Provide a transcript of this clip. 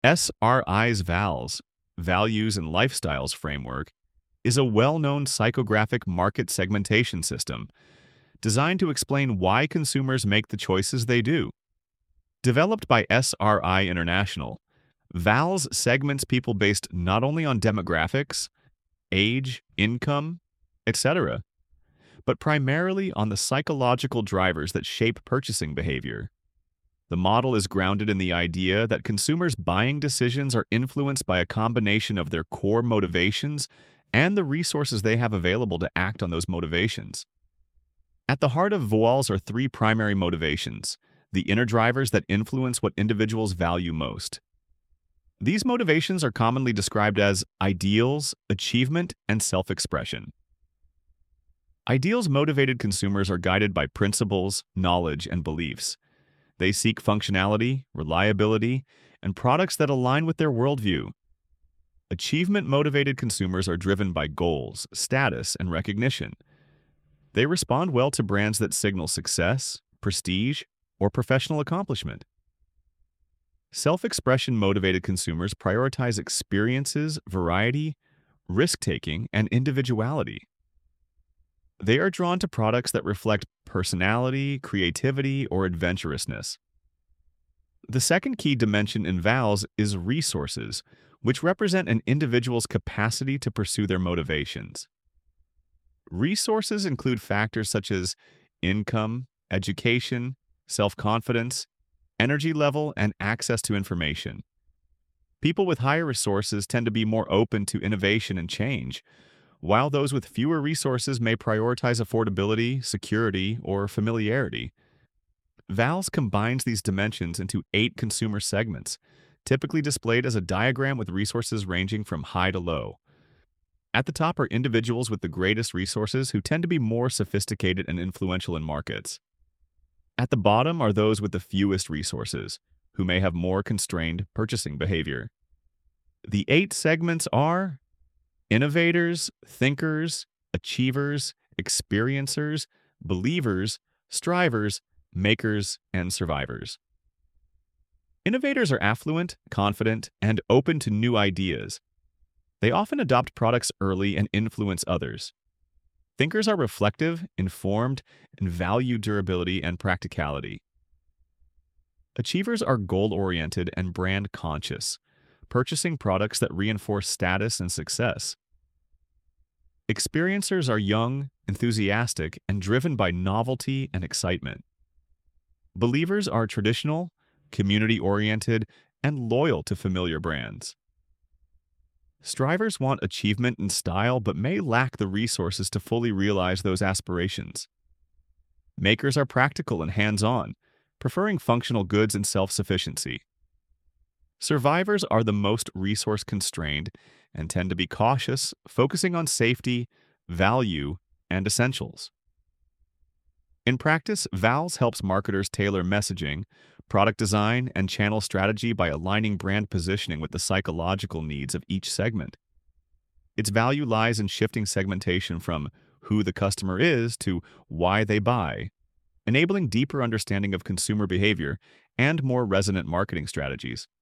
SRI's VALS, Values and Lifestyles Framework, is a well-known psychographic market segmentation system designed to explain why consumers make the choices they do. Developed by SRI International, VALS segments people based not only on demographics, age, income, etc., but primarily on the psychological drivers that shape purchasing behavior. The model is grounded in the idea that consumers' buying decisions are influenced by a combination of their core motivations and the resources they have available to act on those motivations. At the heart of VALS are three primary motivations: the inner drivers that influence what individuals value most. These motivations are commonly described as ideals, achievement, and self-expression. Ideals-motivated consumers are guided by principles, knowledge, and beliefs. They seek functionality, reliability, and products that align with their worldview. Achievement-motivated consumers are driven by goals, status, and recognition. They respond well to brands that signal success, prestige, or professional accomplishment. Self-expression motivated consumers prioritize experiences, variety, risk-taking, and individuality. They are drawn to products that reflect personality, creativity, or adventurousness. The second key dimension in VALS is resources, which represent an individual's capacity to pursue their motivations. Resources include factors such as income, education, self-confidence, energy level, and access to information. People with higher resources tend to be more open to innovation and change, while those with fewer resources may prioritize affordability, security, or familiarity. VALS combines these dimensions into 8 consumer segments, typically displayed as a diagram with resources ranging from high to low. At the top are individuals with the greatest resources who tend to be more sophisticated and influential in markets. At the bottom are those with the fewest resources, who may have more constrained purchasing behavior. The 8 segments are innovators, thinkers, achievers, experiencers, believers, strivers, makers, and survivors. Innovators are affluent, confident, and open to new ideas. They often adopt products early and influence others. Thinkers are reflective, informed, and value durability and practicality. Achievers are goal-oriented and brand-conscious, purchasing products that reinforce status and success. Experiencers are young, enthusiastic, and driven by novelty and excitement. Believers are traditional, community-oriented, and loyal to familiar brands. Strivers want achievement and style but may lack the resources to fully realize those aspirations. Makers are practical and hands-on, preferring functional goods and self-sufficiency. Survivors are the most resource-constrained and tend to be cautious, focusing on safety, value, and essentials. In practice, VALS helps marketers tailor messaging, product design, and channel strategy by aligning brand positioning with the psychological needs of each segment. Its value lies in shifting segmentation from who the customer is to why they buy, enabling deeper understanding of consumer behavior and more resonant marketing strategies.